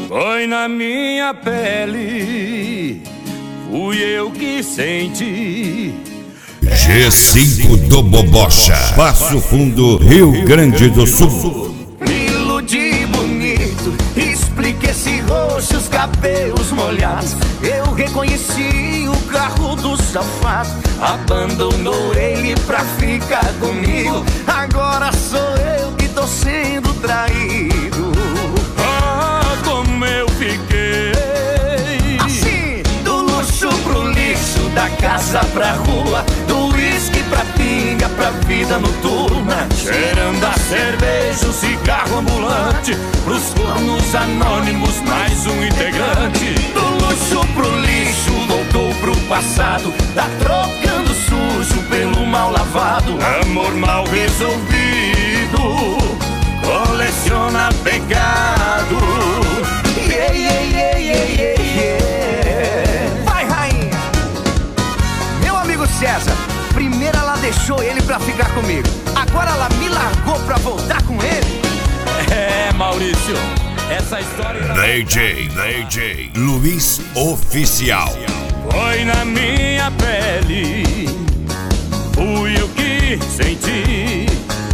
Foi na minha pele, fui eu que senti. G5 do Bobocha, Passo Fundo, Rio Grande do Sul. Me iludi bonito, expliquei esse rosto, os cabelos molhados. Eu reconheci o carro do safado, abandonou ele pra ficar comigo. Agora sou eu que tô sendo traído. Ah, como eu fiquei assim, do luxo pro lixo, da casa pra rua, do uísque pra pinga, pra vida noturna, cheirando a cerveja, o cigarro ambulante, pros fornos anônimos, mais um integrante. Do luxo pro lixo, voltou pro passado, tá trocando sujo pelo mal lavado. Amor mal resolvido, coleciona pecado. Yeah, yeah, yeah, yeah, yeah, yeah. Vai, rainha! Meu amigo César, primeiro ela deixou ele pra ficar comigo, agora ela me largou pra voltar com ele. É, Maurício, essa história... DJ Luiz Oficial. Foi na minha pele, fui eu que senti.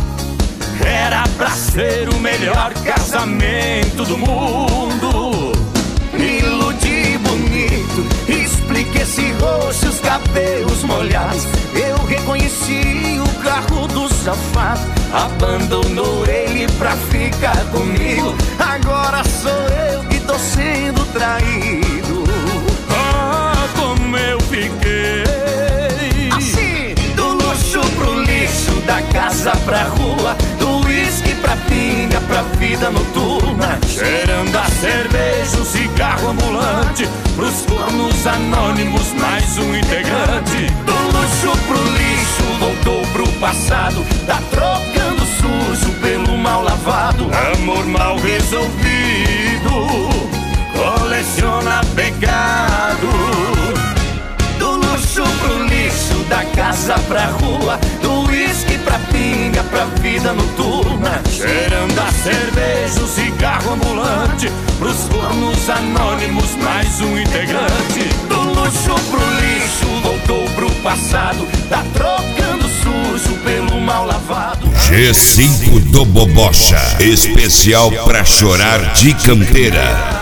Era pra ser o melhor casamento do mundo. Me iludi bonito, expliquei esse rosto, os cabelos molhados. Eu reconheci o carro do safado, abandonou ele pra ficar comigo. Agora sou eu que tô sendo traído. Ah, como eu fiquei assim, do luxo pro lixo, da casa pra rua, do uísque pra pinga, pra vida noturna, cheirando a cerveja, o cigarro ambulante, pros fornos anônimos, mais um integrante. Do luxo pro lixo, voltou pro passado, tá trocando sujo pelo mal lavado. Amor mal resolvido, coleciona pecado. Do luxo pro lixo, da casa pra rua, do uísque pra pinga, pra vida noturna, cheirando a cerveja, o cigarro ambulante, pros fornos anônimos, mais um integrante. Do luxo pro lixo, voltou pro passado, tá trocando sujo pelo mal lavado. G5 do Bobocha, especial pra chorar de campeira.